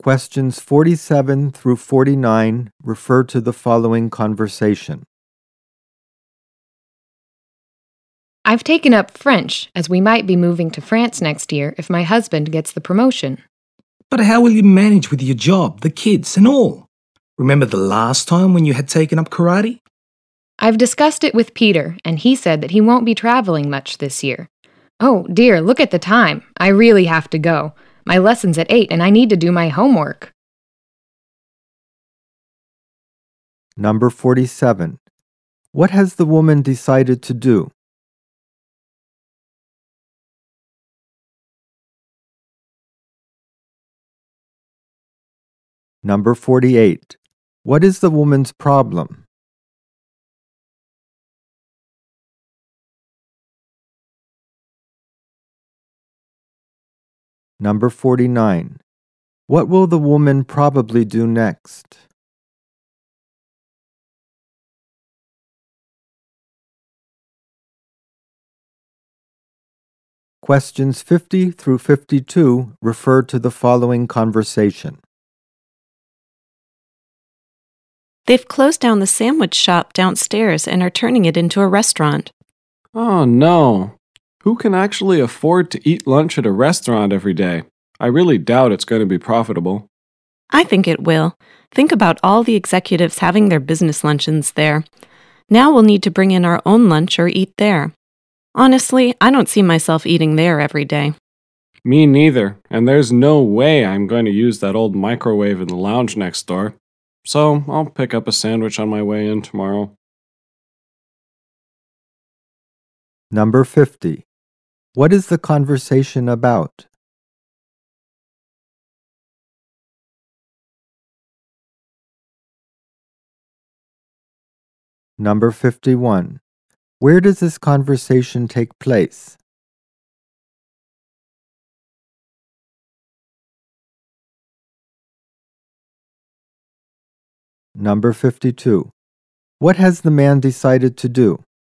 Questions 47 through 49 refer to the following conversation. I've taken up French, as we might be moving to France next year if my husband gets the promotion. But how will you manage with your job, the kids, and all? Remember the last time when you had taken up karate? I've discussed it with Peter, and he said that he won't be traveling much this year. Oh, dear, look at the time. I really have to go. My lesson's at 8, and I need to do my homework. Number 47. What has the woman decided to do? Number 48. What is the woman's problem? Number 49. What will the woman probably do next? Questions 50 through 52 refer to the following conversation. They've closed down the sandwich shop downstairs and are turning it into a restaurant. Oh no. Who can actually afford to eat lunch at a restaurant every day? I really doubt it's going to be profitable. I think it will. Think about all the executives having their business luncheons there. Now we'll need to bring in our own lunch or eat there. Honestly, I don't see myself eating there every day. Me neither, and there's no way I'm going to use that old microwave in the lounge next door. So I'll pick up a sandwich on my way in tomorrow. Number 50. What is the conversation about? Number 51. Where does this conversation take place? Number 52. What has the man decided to do?